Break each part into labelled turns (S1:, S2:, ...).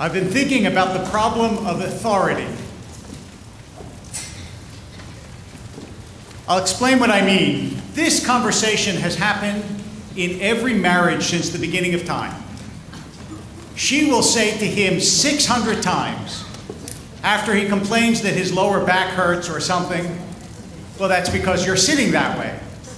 S1: I've been thinking about the problem of authority. I'll explain what I mean. This conversation has happened in every marriage since the beginning of time. She will say to him 600 times after he complains that his lower back hurts or something, well, that's because you're sitting that way.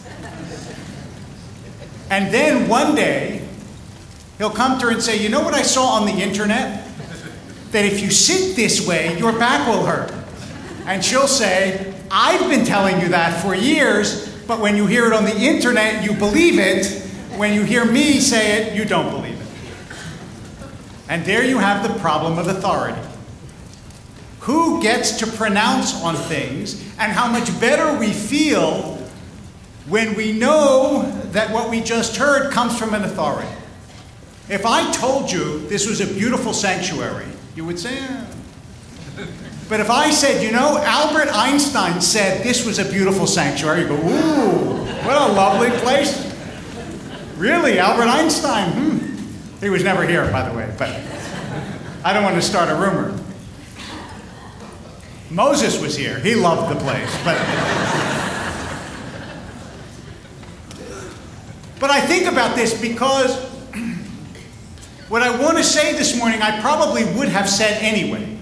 S1: And then one day, he'll come to her and say, you know what I saw on the internet? That if you sit this way, your back will hurt. And she'll say, I've been telling you that for years, but when you hear it on the internet, you believe it. When you hear me say it, you don't believe it. And there you have the problem of authority. Who gets to pronounce on things, and how much better we feel when we know that what we just heard comes from an authority. If I told you this was a beautiful sanctuary, you would say, eh. But if I said, you know, Albert Einstein said this was a beautiful sanctuary, you go, ooh, what a lovely place. Really, Albert Einstein? He was never here, by the way, but I don't want to start a rumor. Moses was here. He loved the place, but I think about this because what I want to say this morning, I probably would have said anyway.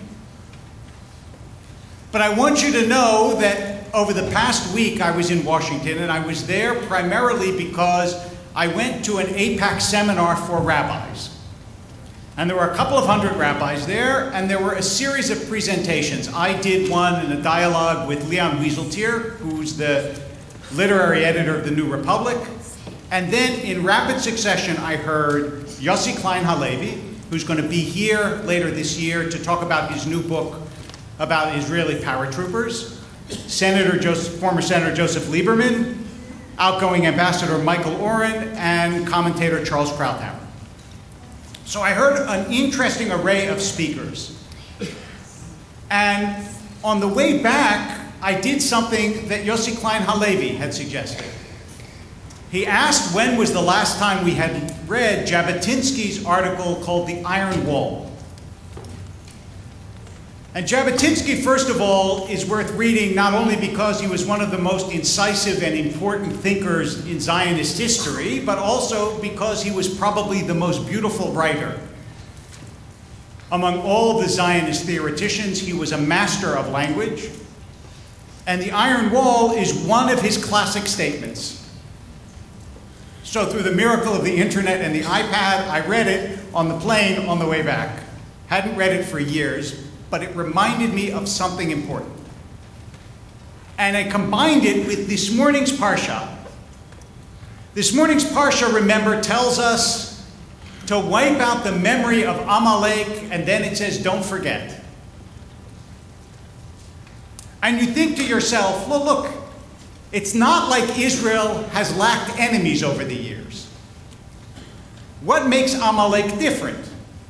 S1: But I want you to know that over the past week I was in Washington, and I was there primarily because I went to an AIPAC seminar for rabbis. And there were a couple of hundred rabbis there, and there were a series of presentations. I did one in a dialogue with Leon Wieseltier, who's the literary editor of the New Republic. And then in rapid succession, I heard Yossi Klein Halevi, who's going to be here later this year to talk about his new book about Israeli paratroopers, former Senator Joseph Lieberman, outgoing Ambassador Michael Oren, and commentator Charles Krauthammer. So I heard an interesting array of speakers. And on the way back, I did something that Yossi Klein Halevi had suggested. He asked when was the last time we had read Jabotinsky's article called The Iron Wall. And Jabotinsky, first of all, is worth reading not only because he was one of the most incisive and important thinkers in Zionist history, but also because he was probably the most beautiful writer. Among all of the Zionist theoreticians, he was a master of language. And The Iron Wall is one of his classic statements. So through the miracle of the internet and the iPad, I read it on the plane on the way back. Hadn't read it for years, but it reminded me of something important. And I combined it with this morning's Parsha. This morning's Parsha, remember, tells us to wipe out the memory of Amalek, and then it says, don't forget. And you think to yourself, well, look, it's not like Israel has lacked enemies over the years. What makes Amalek different?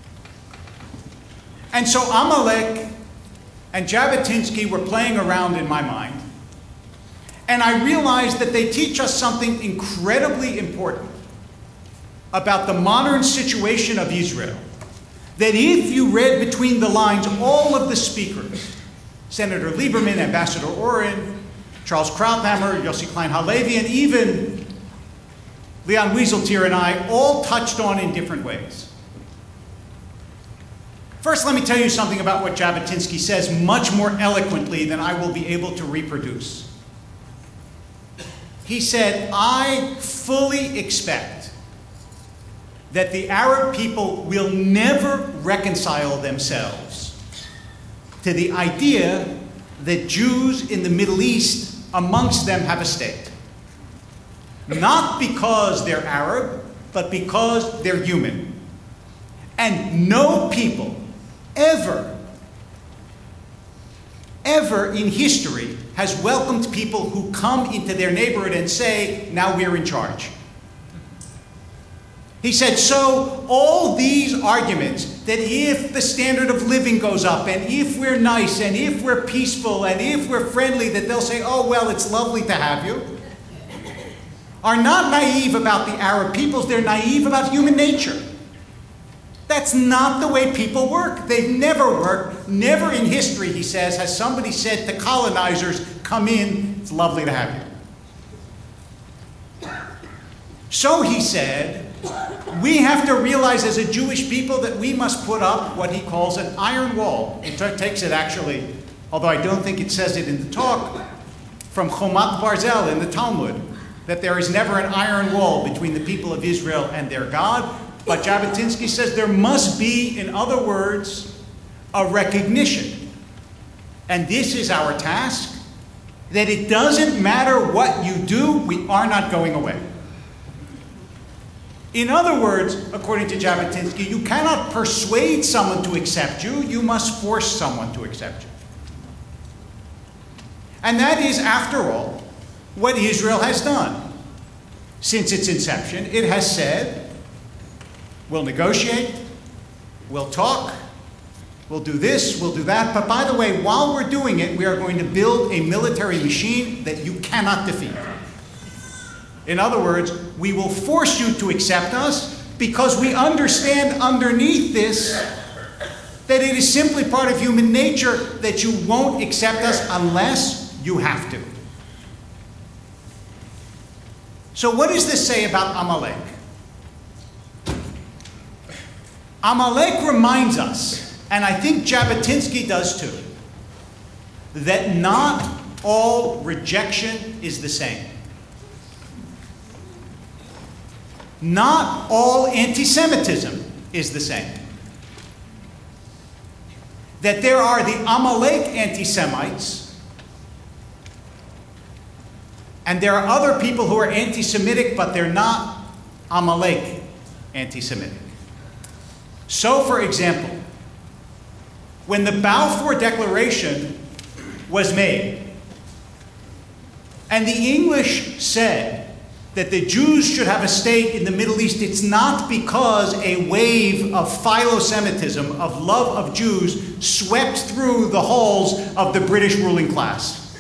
S1: And so Amalek and Jabotinsky were playing around in my mind. And I realized that they teach us something incredibly important about the modern situation of Israel. That if you read between the lines, all of the speakers, Senator Lieberman, Ambassador Oren, Charles Krauthammer, Yossi Klein Halevi, and even Leon Wieseltier and I all touched on in different ways. First, let me tell you something about what Jabotinsky says much more eloquently than I will be able to reproduce. He said, I fully expect that the Arab people will never reconcile themselves to the idea that Jews in the Middle East amongst them have a state. Not because they're Arab, but because they're human. And no people ever in history has welcomed people who come into their neighborhood and say, now we're in charge. He said, so all these arguments that if the standard of living goes up, and if we're nice, and if we're peaceful, and if we're friendly, that they'll say, oh, well, it's lovely to have you, are not naive about the Arab peoples, they're naive about human nature. That's not the way people work. They've never worked. Never in history, he says, has somebody said to colonizers, come in, it's lovely to have you. So he said, we have to realize as a Jewish people that we must put up what he calls an iron wall. It takes it actually, although I don't think it says it in the talk, from Chomat Barzel in the Talmud, that there is never an iron wall between the people of Israel and their God. But Jabotinsky says there must be, in other words, a recognition. And this is our task, that it doesn't matter what you do, we are not going away. In other words, according to Jabotinsky, you cannot persuade someone to accept you, you must force someone to accept you. And that is, after all, what Israel has done. Since its inception, it has said, we'll negotiate, we'll talk, we'll do this, we'll do that, but by the way, while we're doing it, we are going to build a military machine that you cannot defeat. In other words, we will force you to accept us because we understand underneath this that it is simply part of human nature that you won't accept us unless you have to. So what does this say about Amalek? Amalek reminds us, and I think Jabotinsky does too, that not all rejection is the same. Not all anti-Semitism is the same. That there are the Amalek anti-Semites, and there are other people who are anti-Semitic, but they're not Amalek anti-Semitic. So, for example, when the Balfour Declaration was made, and the English said that the Jews should have a state in the Middle East, it's not because a wave of philo-Semitism, of love of Jews, swept through the halls of the British ruling class.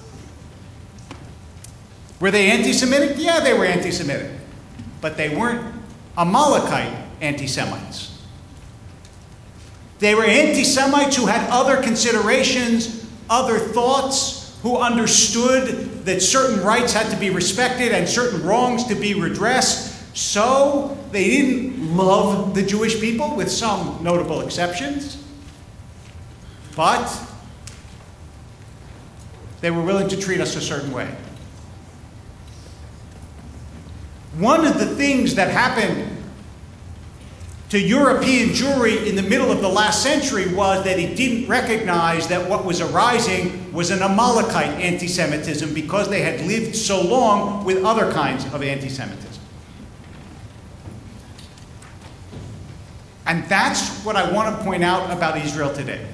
S1: Were they anti-Semitic? Yeah, they were anti-Semitic. But they weren't Amalekite anti-Semites. They were anti-Semites who had other considerations, other thoughts, who understood that certain rights had to be respected and certain wrongs to be redressed. So they didn't love the Jewish people, with some notable exceptions. But they were willing to treat us a certain way. One of the things that happened to European Jewry in the middle of the last century was that it didn't recognize that what was arising was an Amalekite anti-Semitism because they had lived so long with other kinds of anti-Semitism. And that's what I want to point out about Israel today.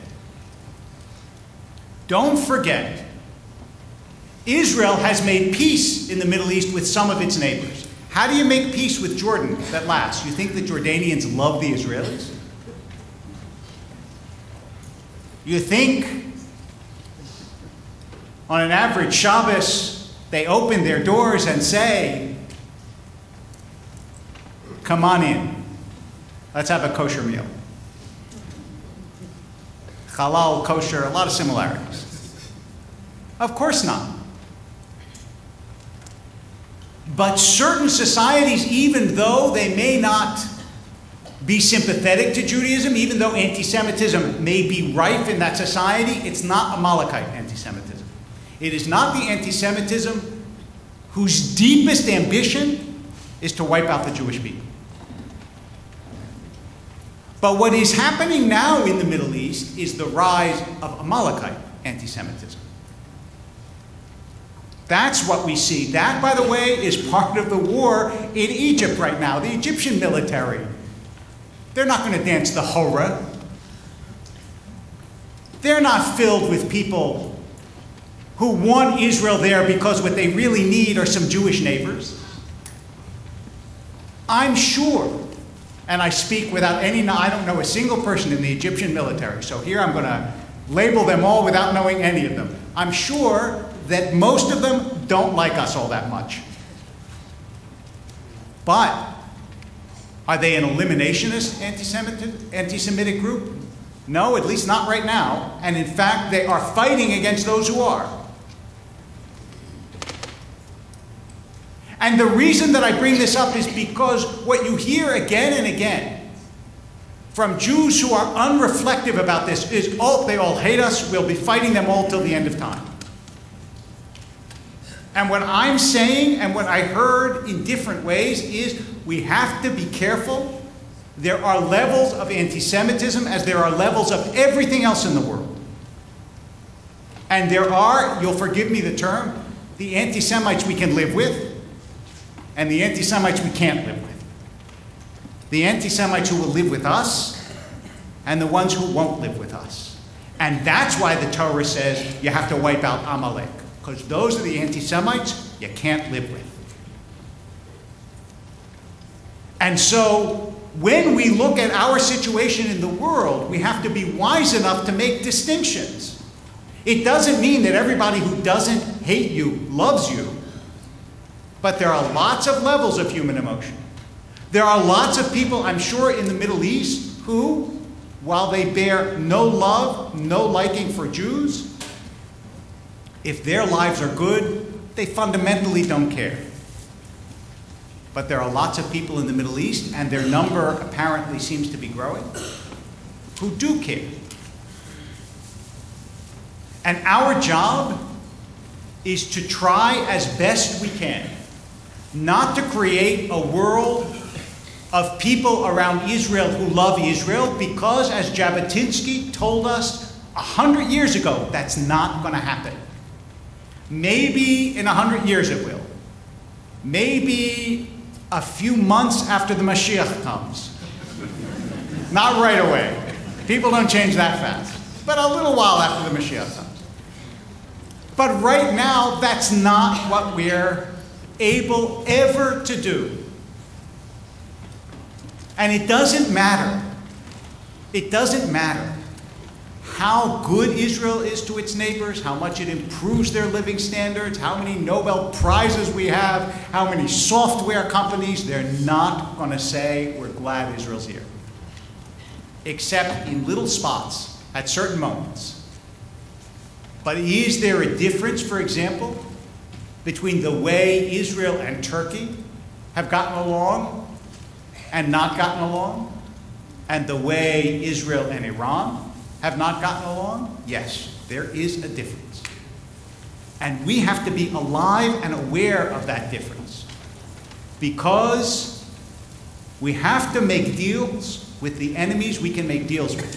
S1: Don't forget, Israel has made peace in the Middle East with some of its neighbors. How do you make peace with Jordan that lasts? You think the Jordanians love the Israelis? You think on an average Shabbos they open their doors and say, come on in, let's have a kosher meal. Halal, kosher, a lot of similarities. Of course not. But certain societies, even though they may not be sympathetic to Judaism, even though anti-Semitism may be rife in that society, it's not Amalekite anti-Semitism. It is not the anti-Semitism whose deepest ambition is to wipe out the Jewish people. But what is happening now in the Middle East is the rise of Amalekite anti-Semitism. That's what we see. That, by the way, is part of the war in Egypt right now. The Egyptian military. They're not going to dance the Hora. They're not filled with people who want Israel there because what they really need are some Jewish neighbors. I'm sure, and I speak without any, I don't know a single person in the Egyptian military, so here I'm going to label them all without knowing any of them. I'm sure that most of them don't like us all that much. But Are they an eliminationist anti-Semitic group? No, at least not right now. And in fact, they are fighting against those who are. And the reason that I bring this up is because what you hear again and again from Jews who are unreflective about this is, oh, they all hate us, we'll be fighting them all till the end of time. And what I'm saying, and what I heard in different ways, is we have to be careful. There are levels of anti-Semitism as there are levels of everything else in the world. And there are, you'll forgive me the term, the anti-Semites we can live with, and the anti-Semites we can't live with. The anti-Semites who will live with us, and the ones who won't live with us. And that's why the Torah says you have to wipe out Amalek. Because those are the anti-Semites you can't live with. And so, when we look at our situation in the world, we have to be wise enough to make distinctions. It doesn't mean that everybody who doesn't hate you loves you, but there are lots of levels of human emotion. There are lots of people, I'm sure, in the Middle East who, while they bear no love, no liking for Jews, if their lives are good, they fundamentally don't care. But there are lots of people in the Middle East, and their number apparently seems to be growing, who do care. And our job is to try as best we can not to create a world of people around Israel who love Israel, because, as Jabotinsky told us 100 years ago, that's not going to happen. Maybe in 100 years it will. Maybe a few months after the Mashiach comes. Not right away. People don't change that fast. But a little while after the Mashiach comes. But right now, that's not what we're able ever to do. And it doesn't matter. It doesn't matter how good Israel is to its neighbors, how much it improves their living standards, how many Nobel Prizes we have, how many software companies. They're not going to say, we're glad Israel's here. Except in little spots at certain moments. But is there a difference, for example, between the way Israel and Turkey have gotten along and not gotten along, and the way Israel and Iran have not gotten along? Yes, there is a difference. And we have to be alive and aware of that difference, because we have to make deals with the enemies we can make deals with.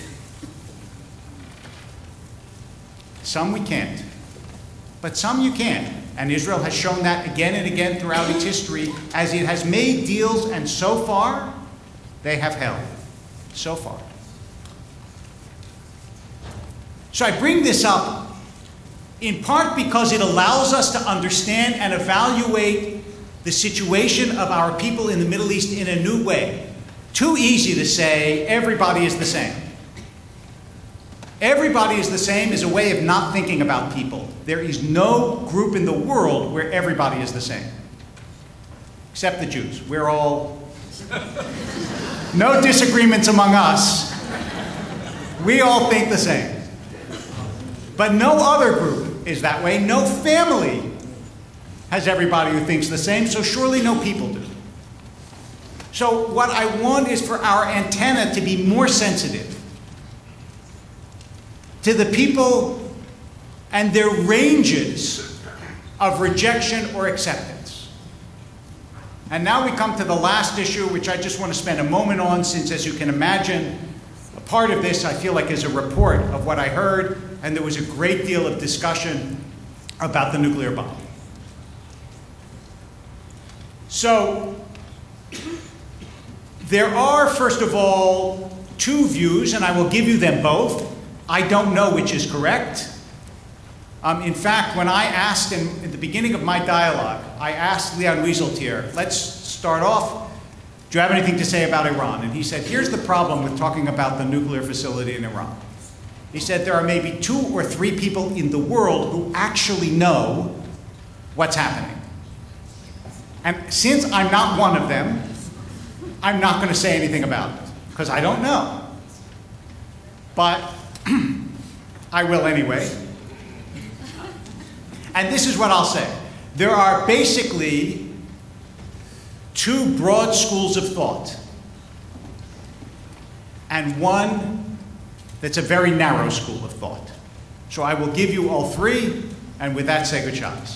S1: Some we can't, but some you can. And Israel has shown that again and again throughout its history, as it has made deals, and so far, they have held. So far. So I bring this up in part because it allows us to understand and evaluate the situation of our people in the Middle East in a new way. Too easy to say everybody is the same. Everybody is the same is a way of not thinking about people. There is no group in the world where everybody is the same. Except the Jews. We're all... No disagreements among us. We all think the same. But no other group is that way. No family has everybody who thinks the same, so surely no people do. So what I want is for our antenna to be more sensitive to the people and their ranges of rejection or acceptance. And now we come to the last issue, which I just want to spend a moment on, since, as you can imagine, a part of this I feel like is a report of what I heard, and there was a great deal of discussion about the nuclear bomb. So, there are, first of all, two views, and I will give you them both. I don't know which is correct. In fact, when I asked at the beginning of my dialogue, I asked Leon Wieseltier, let's start off, do you have anything to say about Iran? And he said, here's the problem with talking about the nuclear facility in Iran. He said there are maybe 2 or 3 people in the world who actually know what's happening. And since I'm not one of them, I'm not going to say anything about it, because I don't know. But I will anyway. And this is what I'll say. There are basically two broad schools of thought, and one that's a very narrow school of thought. So I will give you all three, and with that, say good shots.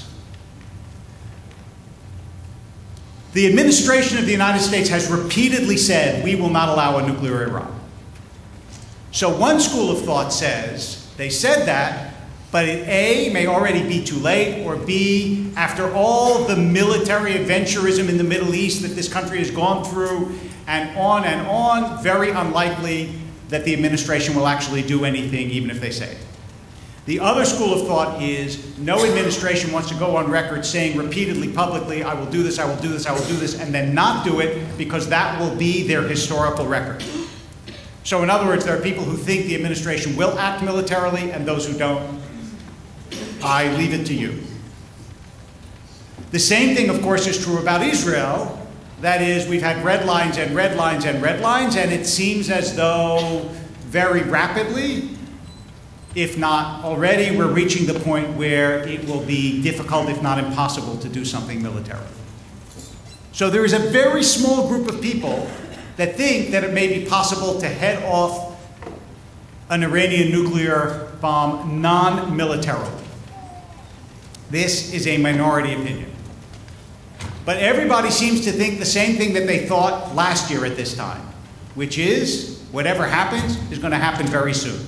S1: The administration of the United States has repeatedly said, we will not allow a nuclear Iran. So one school of thought says, they said that, but it A, may already be too late, or B, after all the military adventurism in the Middle East that this country has gone through, and on, very unlikely that the administration will actually do anything, even if they say it. The other school of thought is no administration wants to go on record saying repeatedly, publicly, I will do this, I will do this, I will do this, and then not do it, because that will be their historical record. So in other words, there are people who think the administration will act militarily, and those who don't. I leave it to you. The same thing, of course, is true about Israel. That is, we've had red lines and red lines and red lines, and it seems as though very rapidly, if not already, we're reaching the point where it will be difficult, if not impossible, to do something militarily. So there is a very small group of people that think that it may be possible to head off an Iranian nuclear bomb non-militarily. This is a minority opinion. But everybody seems to think the same thing that they thought last year at this time, which is whatever happens is going to happen very soon.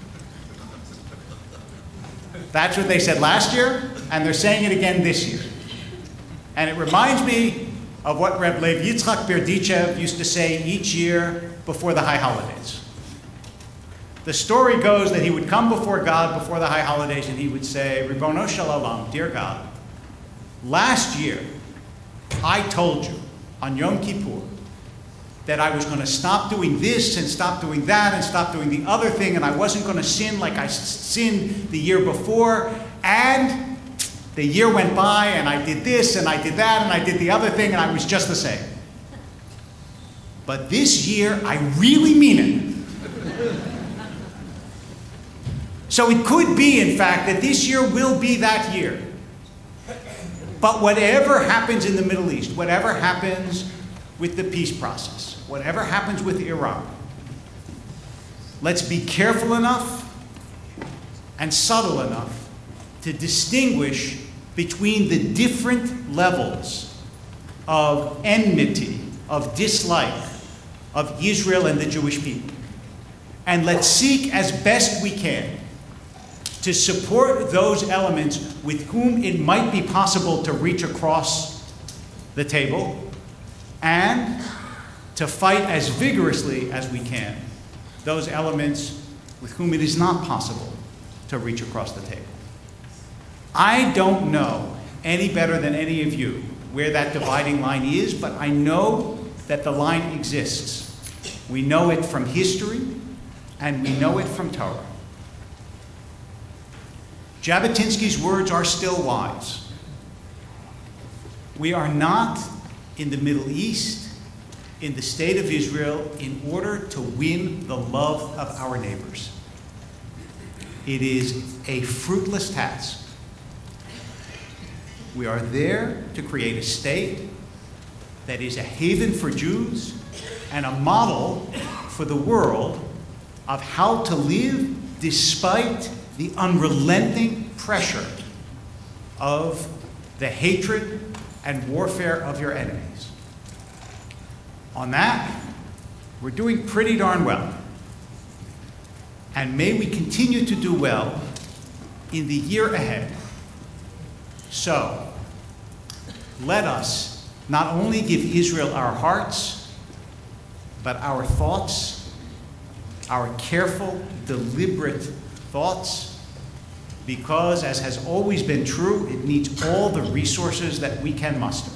S1: That's what they said last year, and they're saying it again this year. And it reminds me of what Reb Lev Yitzchak Berdichev used to say each year before the high holidays. The story goes that he would come before God before the high holidays and he would say, Ribono Shel Olam, dear God, last year I told you on Yom Kippur that I was going to stop doing this and stop doing that and stop doing the other thing, and I wasn't going to sin like I sinned the year before, and the year went by and I did this and I did that and I did the other thing and I was just the same. But this year I really mean it. So it could be, in fact, that this year will be that year. But whatever happens in the Middle East, whatever happens with the peace process, whatever happens with Iran, let's be careful enough and subtle enough to distinguish between the different levels of enmity, of dislike of Israel and the Jewish people. And let's seek as best we can to support those elements with whom it might be possible to reach across the table, and to fight as vigorously as we can those elements with whom it is not possible to reach across the table. I don't know any better than any of you where that dividing line is, but I know that the line exists. We know it from history, and we know it from Torah. Jabotinsky's words are still wise. We are not in the Middle East, in the state of Israel, in order to win the love of our neighbors. It is a fruitless task. We are there to create a state that is a haven for Jews and a model for the world of how to live despite the unrelenting pressure of the hatred and warfare of your enemies. On that, we're doing pretty darn well. And may we continue to do well in the year ahead. So, let us not only give Israel our hearts, but our thoughts, our careful, deliberate thoughts, because, as has always been true, it needs all the resources that we can muster.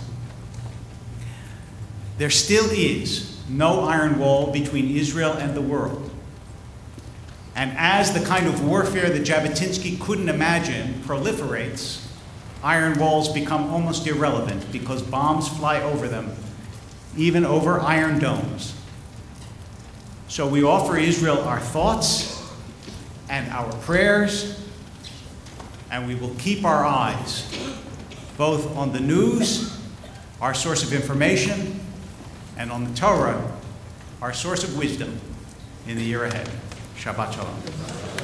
S1: There still is no iron wall between Israel and the world. And as the kind of warfare that Jabotinsky couldn't imagine proliferates, iron walls become almost irrelevant because bombs fly over them even over Iron Domes. So we offer Israel our thoughts and our prayers, and we will keep our eyes both on the news, our source of information, and on the Torah, our source of wisdom in the year ahead. Shabbat Shalom.